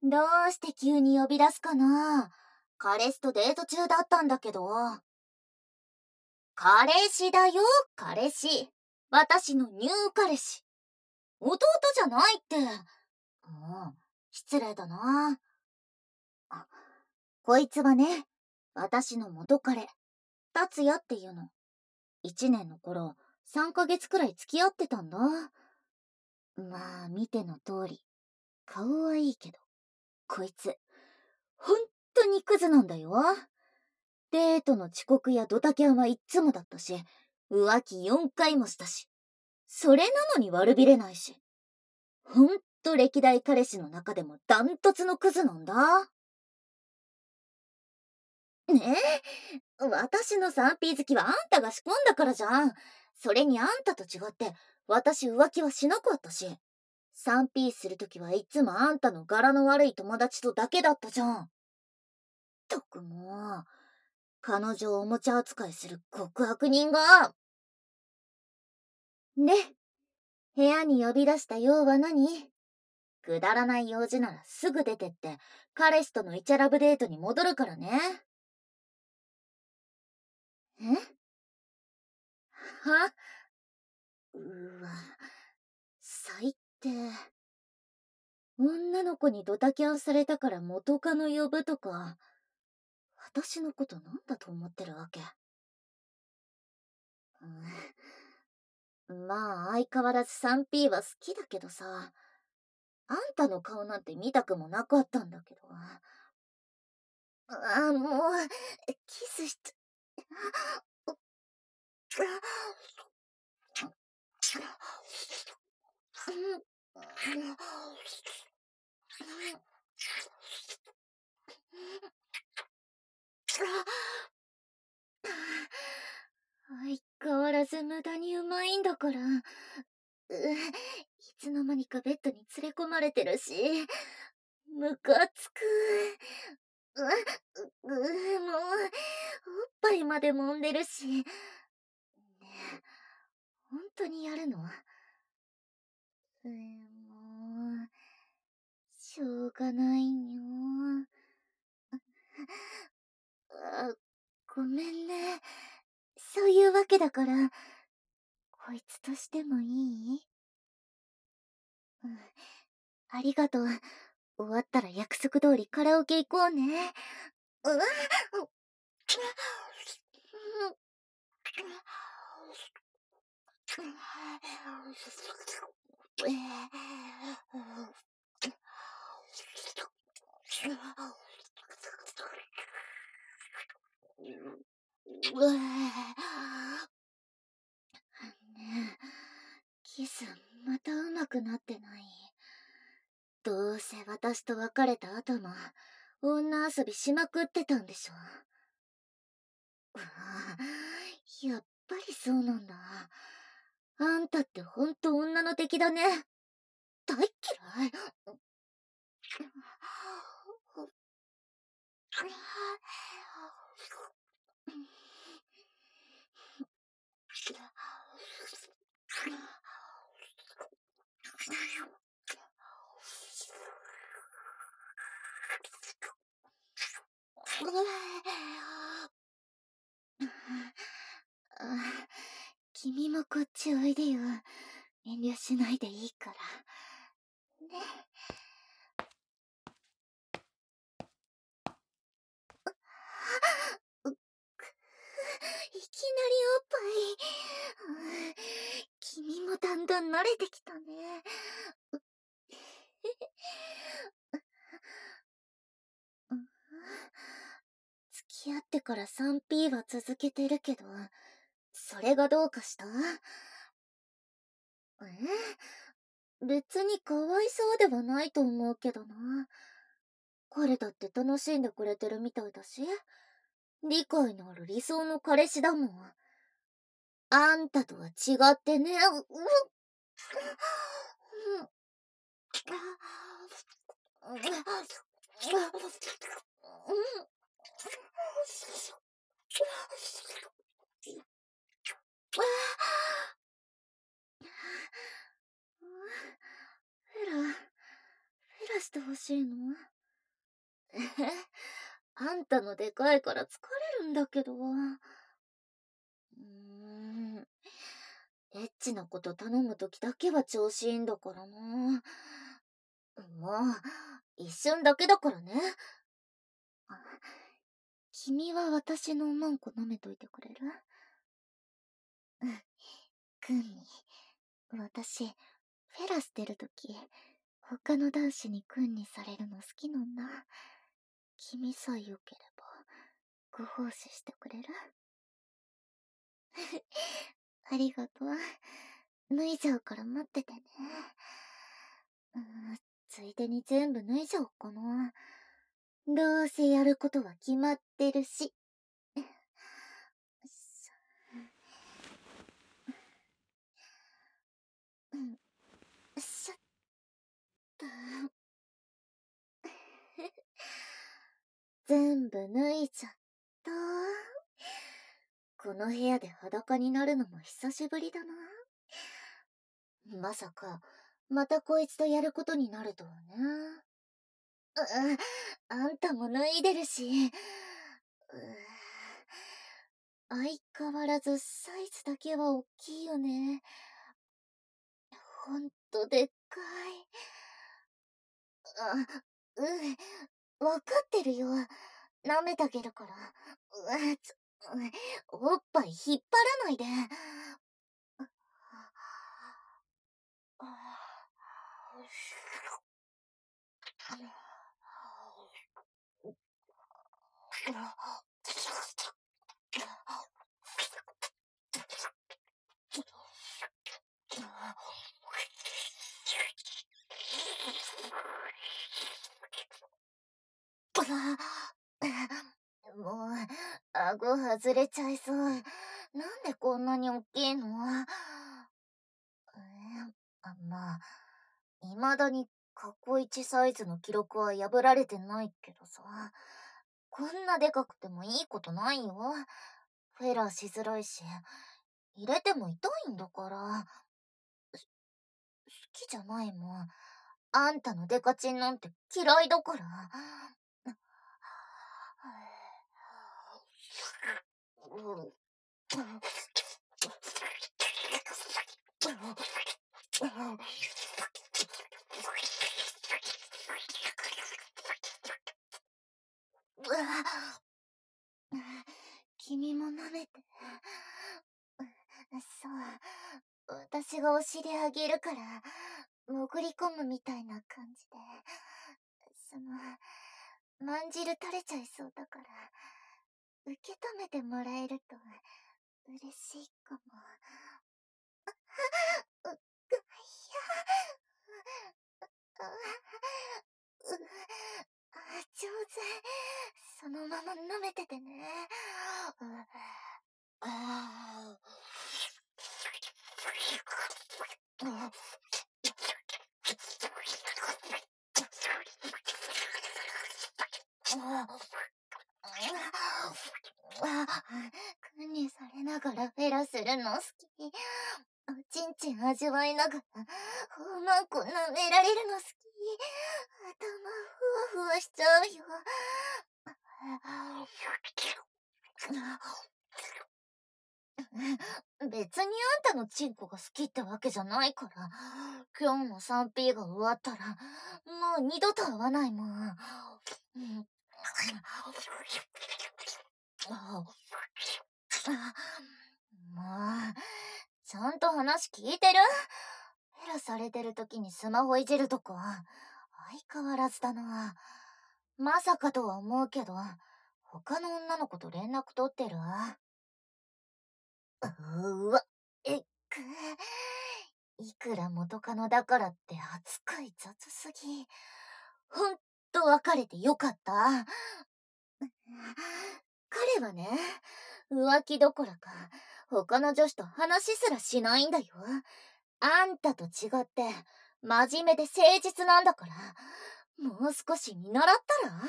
どうして急に呼び出すかな。彼氏とデート中だったんだけど。彼氏だよ、彼氏。私のニュー彼氏。弟じゃないって。もう、失礼だな。あ、こいつはね、私の元彼、達也っていうの。1年の頃、3ヶ月くらい付き合ってたんだ。まあ、見ての通り、顔はいいけど、こいつ、ほんとにクズなんだよ。デートの遅刻やドタキャンはいっつもだったし、浮気4回もしたし、それなのに悪びれないし、ほんと歴代彼氏の中でもダントツのクズなんだ。ねえ、私の 3P 好きはあんたが仕込んだからじゃん。それにあんたと違って、私浮気はしなかったし、3P するときはいつもあんたの柄の悪い友達とだけだったじゃん。とくもう、彼女をおもちゃ扱いする極悪人が。で、部屋に呼び出した用は何？くだらない用事ならすぐ出てって、彼氏とのイチャラブデートに戻るからね。え？は？うわ、最低。女の子にドタキャンされたから元カノ呼ぶとか、私のことなんだと思ってるわけ？まあ相変わらず 3P は好きだけどさ、あんたの顔なんて見たくもなかったんだけど。もう、キスしちゃ。相変わらず無駄にうまいんだから。いつの間にかベッドに連れ込まれてるし、ムカつく。もう、おっぱいまで揉んでるし。ねえ、本当にやるの？もう、しょうがないにょ。あ、ごめんね。そういうわけだから、こいつとしてもいい？うん、ありがとう。終わったら約束通りカラオケ行こうね。うわ、うわ、ねえ、キスまた上手くなってない？どうせ私と別れた後も女遊びしまくってたんでしょ。うわ、やっぱりそうなんだ。あんたってほんと女の敵だね。大っ嫌い。君もこっちおいでよ。遠慮しないでいいから。ね。いきなりおっぱい。君もだんだん慣れてきたね。付き合ってから 3P は続けてるけど、それがどうかした？別にかわいそうではないと思うけどな。彼だって楽しんでくれてるみたいだし、理解のある理想の彼氏だもん。あんたとは違ってね。フラしてほしいの？ あんたのでかいから疲れるんだけど。エッチなこと頼むときだけは調子いいんだからな。もう、一瞬だけだからね。あ、君は私のマンコ舐めといてくれる？うん、クンミ。私、フェラしてるとき、他の男子にクンにされるの好きなんだ。君さえ良ければ、ご奉仕してくれる？ありがとう。脱いじゃうから待っててね。うーん、ついでに全部脱いじゃおっかな。どうせやることは決まってるし。うん、しょっと。全部脱いじゃった。この部屋で裸になるのも久しぶりだな。まさか、またこいつとやることになるとはな。あんたも脱いでるし。相変わらずサイズだけは大きいよね。ほんとでっかい。わかってるよ。舐めてあげるから。おっぱい引っ張らないで。もう、顎外れちゃいそう。なんでこんなにおっきいの？まあ、未だに過去一サイズの記録は破られてないけどさ。こんなでかくてもいいことないよ。フェラーしづらいし、入れても痛いんだから。好きじゃないもん。あんたのデカチンなんて嫌いだから。君も舐めて。そう。私がお尻あげるから、潜り込むみたいな感じで。まんじる垂れちゃいそうだから、受け止めてもらえると嬉しいかも。う、ぐ、いや、上手。そのまま舐めててね。管理されながらフェラするの好き。おちんちん味わいながら、ほんまんこ舐められるの好き。頭ふわふわしちゃうよ。別にあんたのチンコが好きってわけじゃないから、今日の 3P が終わったら、もう二度と会わないもん。もう、ちゃんと話聞いてる？フェラされてる時にスマホいじるとか、相変わらずだな。まさかとは思うけど、他の女の子と連絡取ってる？うわ、えっく。いくら元カノだからって扱い雑すぎ。ほんと別れてよかった。彼はね、浮気どころか、他の女子と話すらしないんだよ。あんたと違って、真面目で誠実なんだから、もう少し見習ったら？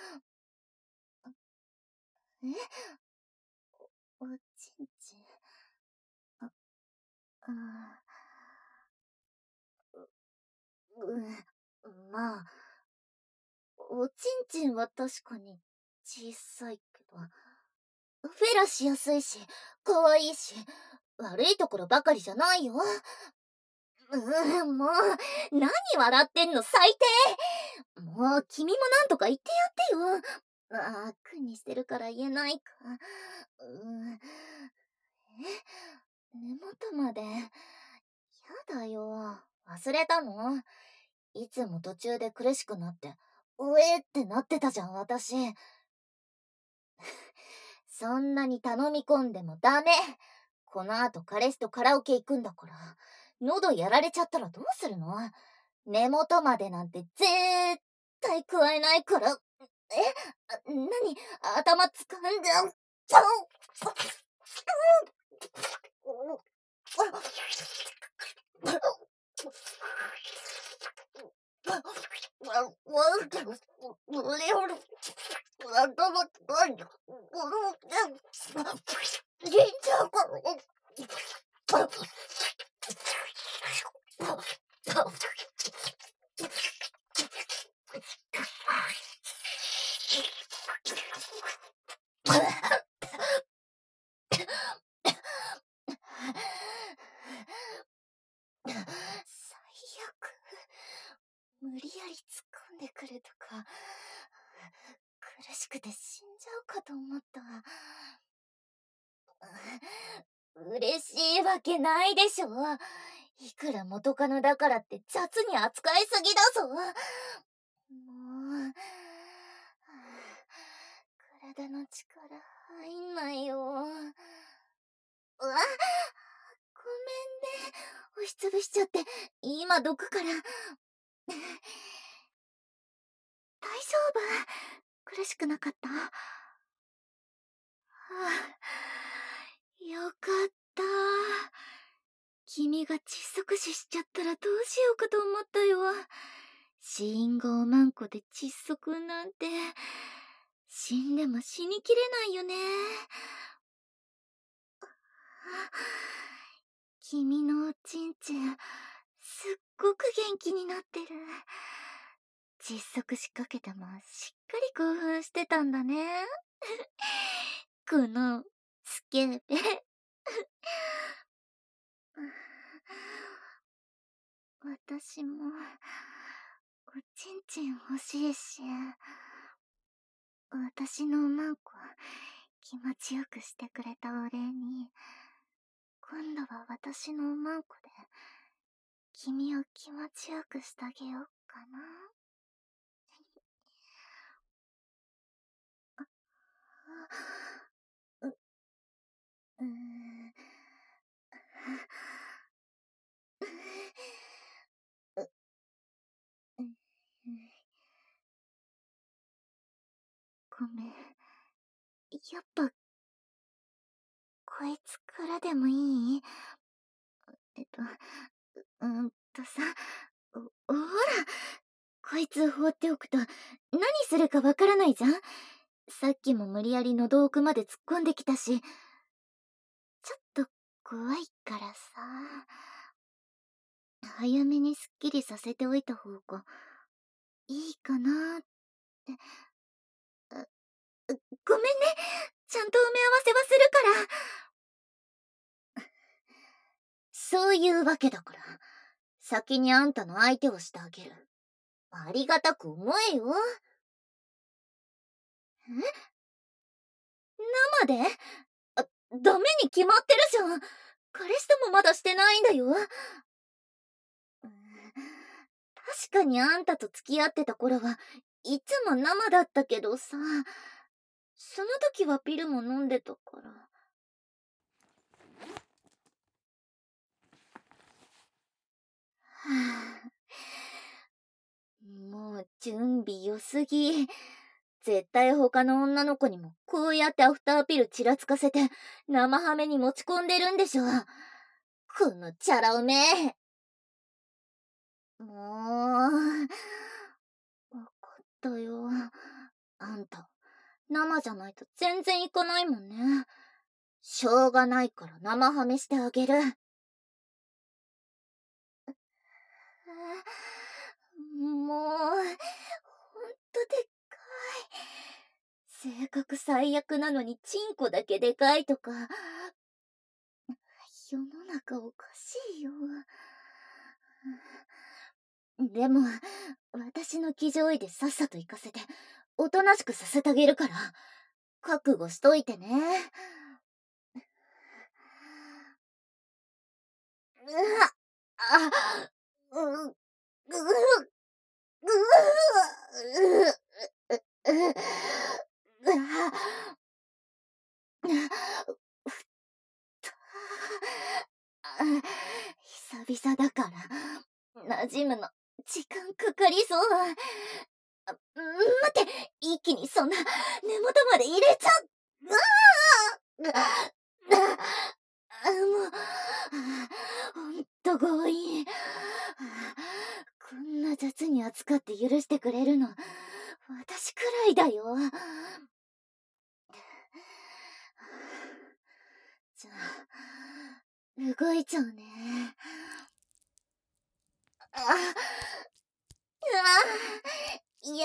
え？おちんちん。あ、あまあ、 おちんちんは確かに小さいけど、フェラしやすいし、可愛いし、悪いところばかりじゃないよ。もう、何笑ってんの、最低。もう、君もなんとか言ってやってよ。苦にしてるから言えないか。根元まで。やだよ。忘れたの？いつも途中で苦しくなって、うえーってなってたじゃん、私。そんなに頼み込んでもダメ。この後彼氏とカラオケ行くんだから。喉やられちゃったらどうするの？根元までなんて絶対加えないから。何？頭掴んじゃう。最悪。無理やり突っ込んでくるとか、苦しくて死んじゃうかと思った。嬉しいわけないでしょ。いくら元カノだからって雑に扱いすぎだぞ。もう、体の力入んないよ。ごめんね。押しつぶしちゃって、今どくから。大丈夫？苦しくなかった？よかった。君が窒息死しちゃったらどうしようかと思ったよ。死因がおまんこで窒息なんて、死んでも死にきれないよね。君のおちんちん、すっごく元気になってる。窒息しかけてもしっかり興奮してたんだね。このスケベ。私もおちんちん欲しいし、私のおまんこ気持ちよくしてくれたお礼に、今度は私のおまんこで君を気持ちよくしてあげようかな。う、うーん。ごめん。やっぱ、こいつからでもいい？えっと、さ、ほら、こいつ放っておくと何するかわからないじゃん。さっきも無理やり喉奥まで突っ込んできたし、ちょっと怖いからさ、早めにすっきりさせておいた方がいいかなって。ごめんね。ちゃんと埋め合わせはするから。そういうわけだから、先にあんたの相手をしてあげる。ありがたく思えよ。生で？ダメに決まってるじゃん。彼氏ともまだしてないんだよ。確かにあんたと付き合ってた頃はいつも生だったけどさ、その時はピルも飲んでたから。はあ、もう準備良すぎ。絶対他の女の子にもこうやってアフターピルちらつかせて生ハメに持ち込んでるんでしょ。このチャラ男め。もう、わかったよ。あんた、生じゃないと全然いかないもんね。しょうがないから生ハメしてあげる。もう、ほんとでっかい。性格最悪なのにチンコだけでかいとか、世の中おかしいよ。でも、私の騎乗位でさっさと行かせて、おとなしくさせてあげるから、覚悟しといてね。うう、う、久々だから、馴染むの、時間かかりそう。待って、一気にそんな、根元まで入れちゃう。もう、ほんと強引。こんな雑に扱って許してくれるの、私くらいだよ。じゃあ、動いちゃうね。いや、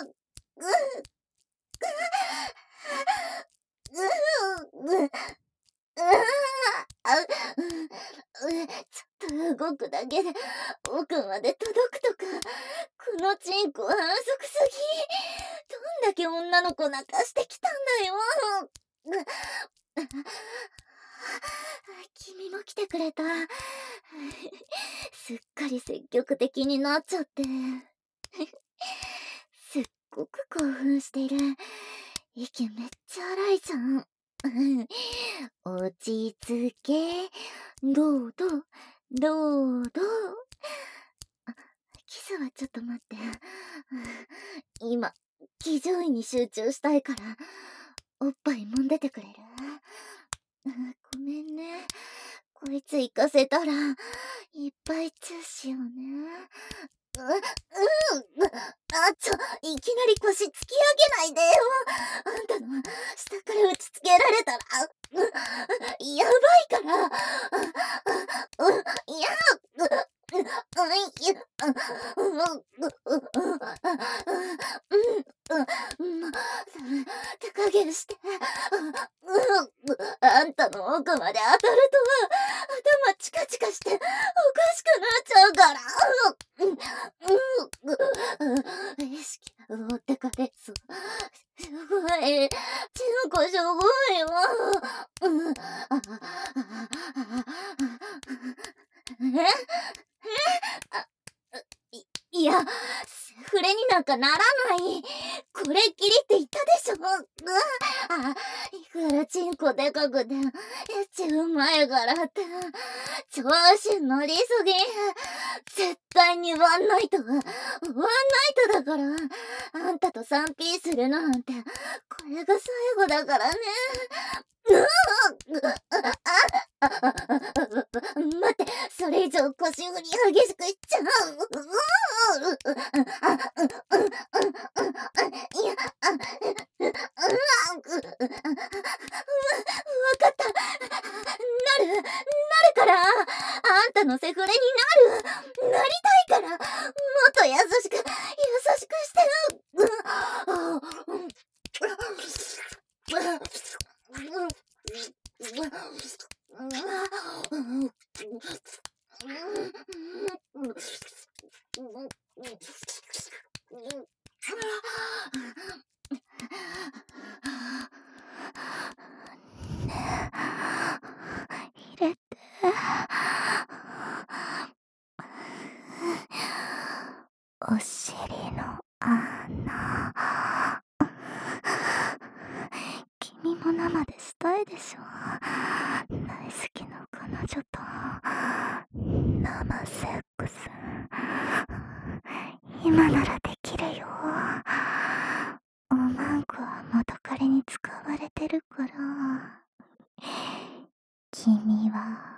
ちょっと動くだけで奥まで届くとか、このチンコ反則すぎ。どんだけ女の子泣かしてきたんだよ。君も来てくれた。すっかり積極的になっちゃって。すっごく興奮してる。息めっちゃ荒いじゃん。落ち着け。どうどう、どうどう。キスはちょっと待って。今、騎乗位に集中したいから、おっぱい揉んでてくれる？ごめんね。こいつ行かせたら、いっぱいチューしようね。いきなり腰突き上げないでよ。あんたの下から打ちつけられたら、やばいから。いや、手加減して。あんたの奥まで当たると、頭チカチカしておかしくなっちゃうから。意識が持ってかれそう。しょぼい。ちんこしょぼいよ。いや、セフレになんかならない。これっきりって言ったでしょ。いくらチンコでかくて、エッチうまいからって、調子乗りすぎ。絶対にワンナイトは、ワンナイトだから。あんたと 3P するなんて、これが最後だからね。待って、それ以上腰振り激しくしちゃう。いや、わかった。なるから、あんたのセフレになりたいから、もっと優しくして入れて。お尻の穴。君も生でしたいでしょ。大好きな彼女と生セックス。今ならできるよ。おまんこは元彼に使われてるから。君は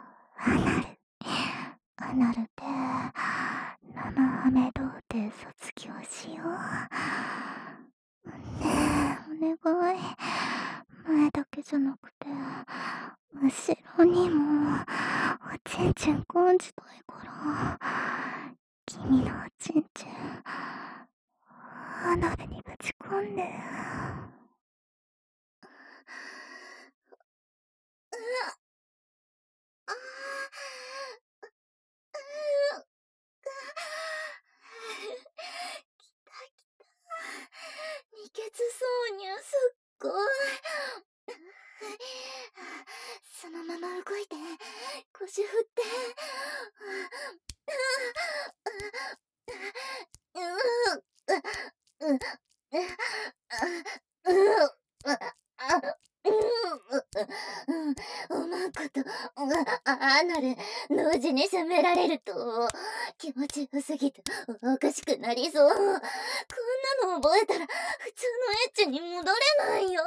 アナルで生ハメ童貞卒業しよう。ねえ、お願い。前だけじゃなくて後ろにもおちんちん感じたいから。君のおちんちんアナルにぶち込んで。二血挿入すっごい。そのまま動いて、腰振って。うまくと、アナル、同時に攻められると、気持ちよすぎておかしくなりそう。こんなの覚えたら、普通のエッチに戻れないよ。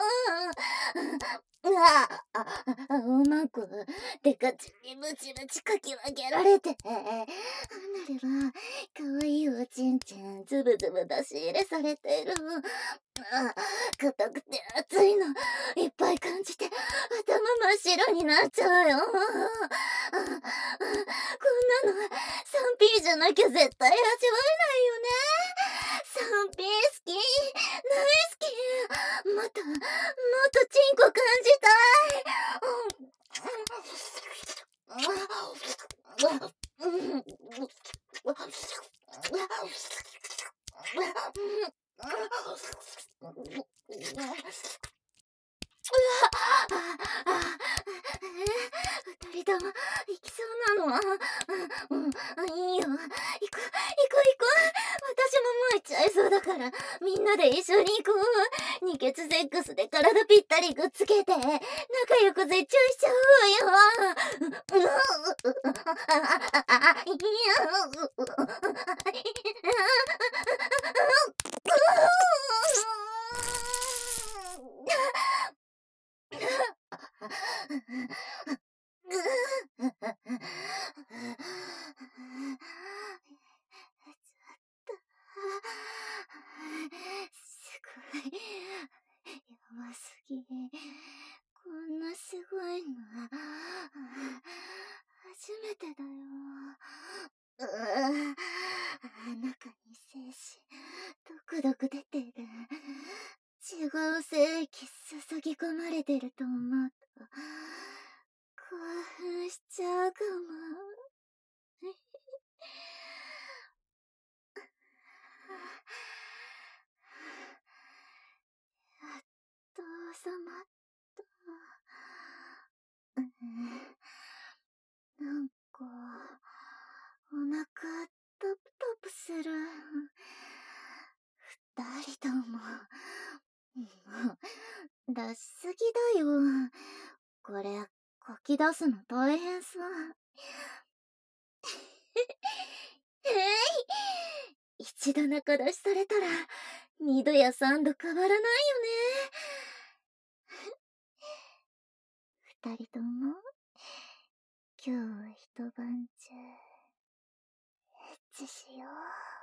うまく、デカチにブチブチかき分けられて。アナルは、かわいいおちんちん、ズブズブ出し入れされてる。硬くて熱いの、いっぱい感じて、頭真っ白になっちゃうよ。こんなの、3P じゃなきゃ絶対味わえないよね。3P 好き、大好き。もっとチンコ感じた二人とも行きそうなの。いいよ。行こう。私ももう行っちゃいそうだから、みんなで一緒に行こう。二血セックスで体ぴったりくっつけて、仲良く絶頂しちゃおうよ。すごい。やばすぎ。こんなすごいの。初めてだよ。中に精子、ドクドク出てる。違う精液注ぎ込まれてると思うと、興奮しちゃうかも。やっと収まった。なんか、お腹、トプトプする。二人とも。出しすぎだよ。これ、書き出すの大変さ。一度仲出しされたら、二度や三度変わらないよね。二人とも、今日は一晩中、エッチしよう。